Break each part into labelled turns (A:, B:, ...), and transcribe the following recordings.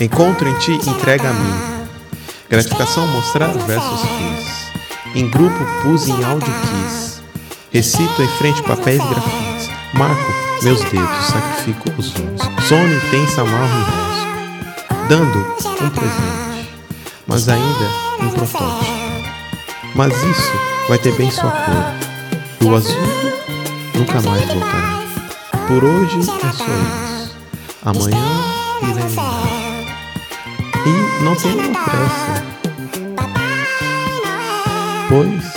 A: Encontro em ti, entrega a mim. Gratificação mostrar versos fiz. Em grupo pus em áudio quis. Recito em frente papéis grafites. Marco meus dedos, sacrifico os olhos. Sono intensa, amarro e rosco. Dando um presente, mas ainda um protótipo. Mas isso vai ter bem sua cor. O azul nunca mais voltará. Por hoje é só isso. Amanhã irei lembrar. E não tenha pressa, pois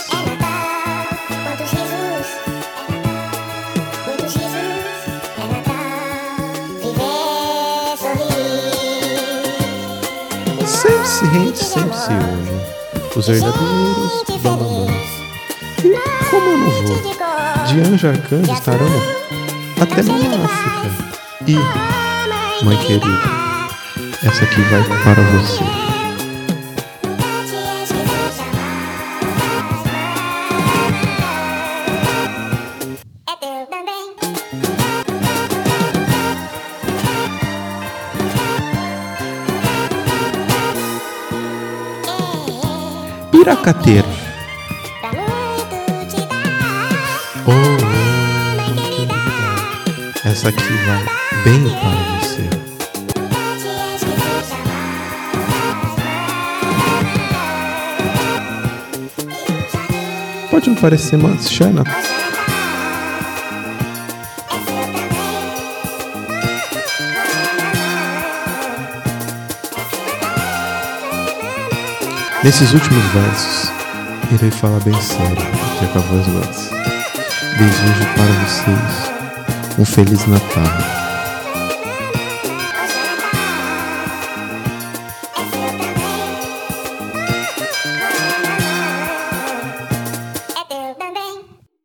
A: sempre se rende, sempre se une. Os verdadeiros bambambãs. E como eu não vou? De anjo a arcanjo estarão até na África. E, mãe querida, essa aqui vai para você. Piracateiro. Oh, querida, essa aqui vai bem para você. Pode me parecer mais Xana. Nesses últimos versos, irei falar bem sério, já com a voz mansa. Desejo para vocês um Feliz Natal.